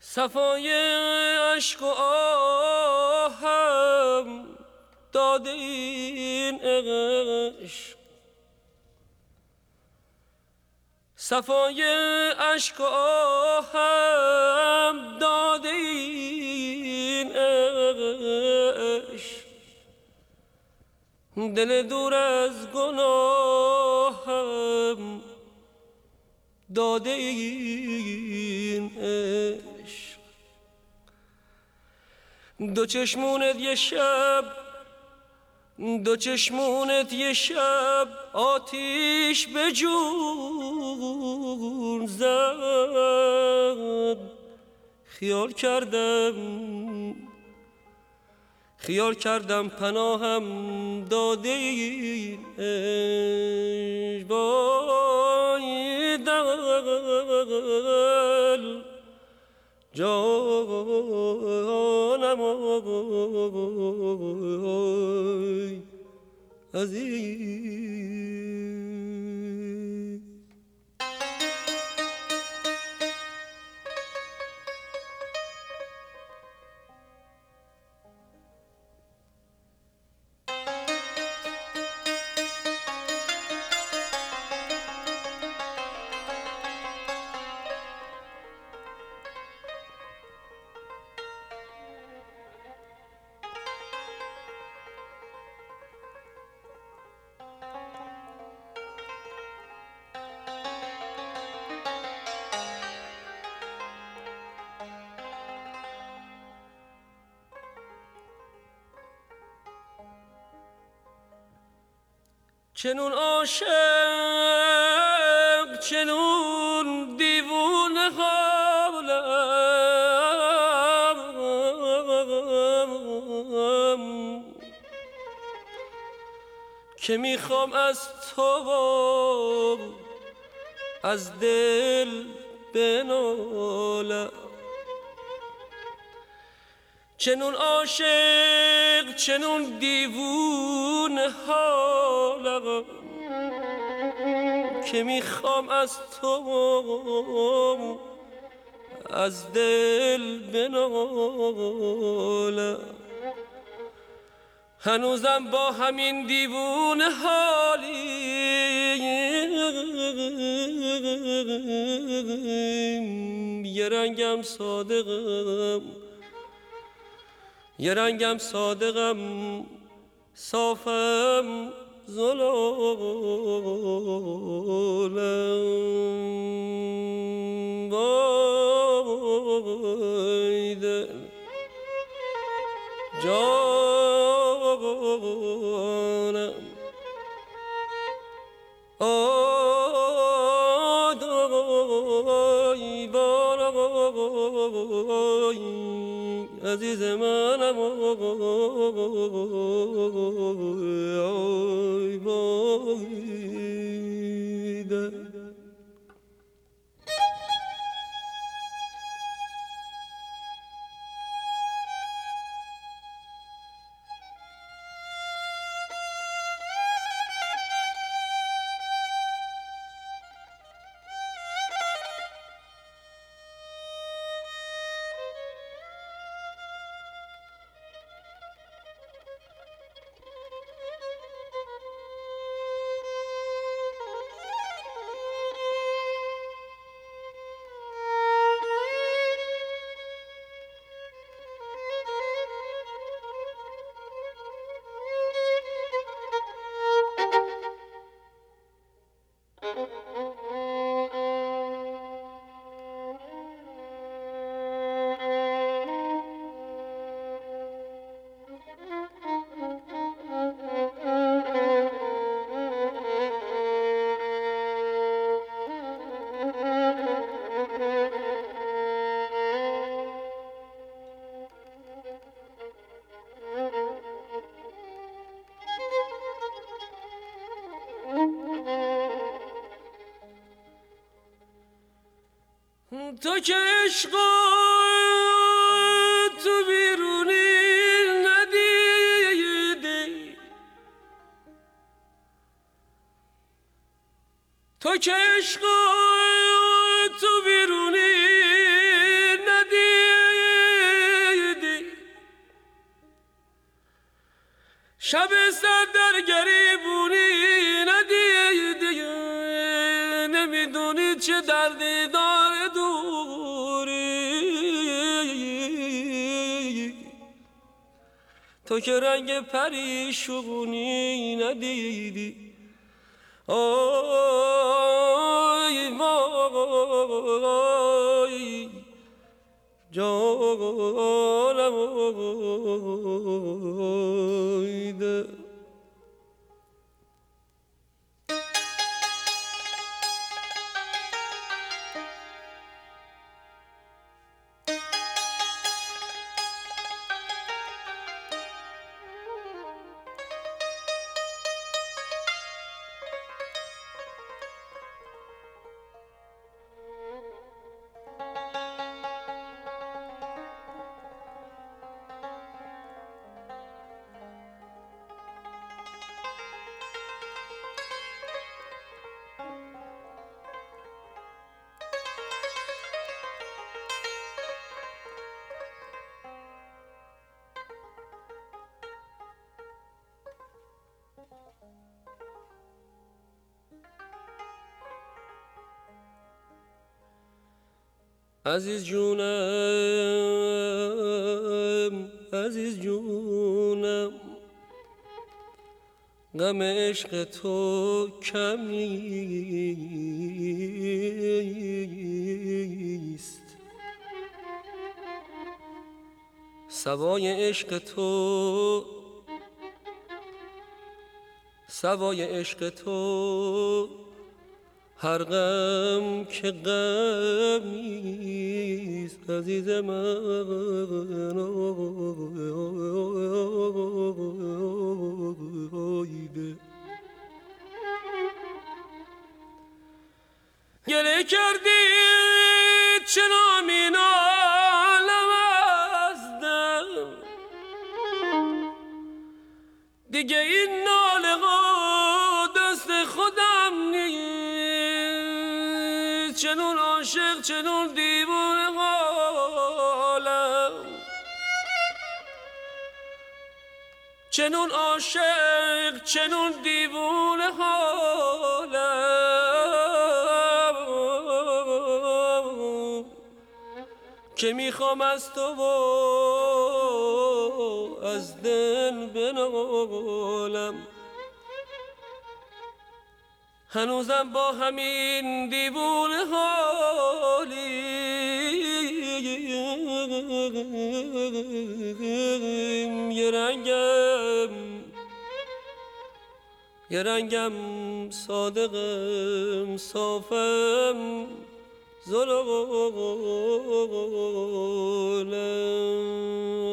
صفای عشق و آهم داده این عشق، صفای عشق و آهم داده این عشق، دل دور از گناهم داده این عشق. دو چشمونت یه شب، دو چشمونت یه شب آتیش به جون زد. خیال کردم پناهم داده این عشق. وای دل جانم آی عزیز. چنون عاشق چنون دیوانه حالم که میخوام از تو از دل بنالم. چنون عاشق چنون دیوانه حالم که میخوام از تو از دل بنالم. هنوزم با همین دیوانه حالیم، یه رنگم صادقم، یه رنگم صادقم، صافم زلالم. وای دل جانم آدای بارای عزیز منم آی وای دل. تو که عشق تو بیرونی ندیدی، تو که عشق تو بیرونی ندیدی، شب سر در گریبونی ندیدی، نمیدونی چه دردی داره دوری، تو که رنگ پریشونی ندیدی. آی وای جانم آیده. عزیز جونم عزیز جونم، غم عشق تو کم نیست، سوای عشق تو هر غم که غمیست عزیز من. گله کردی چرا می نالم از دم، دیگه این ناله ها دست خودم نیست، چنون عاشق چنون دیوانه حالم، چنون عاشق چنون دیوانه حالم، که میخوام از تو و از دل بنالم. هنوزم با همین دیوونه حالیم، یه رنگم صادقم صافم زلالم.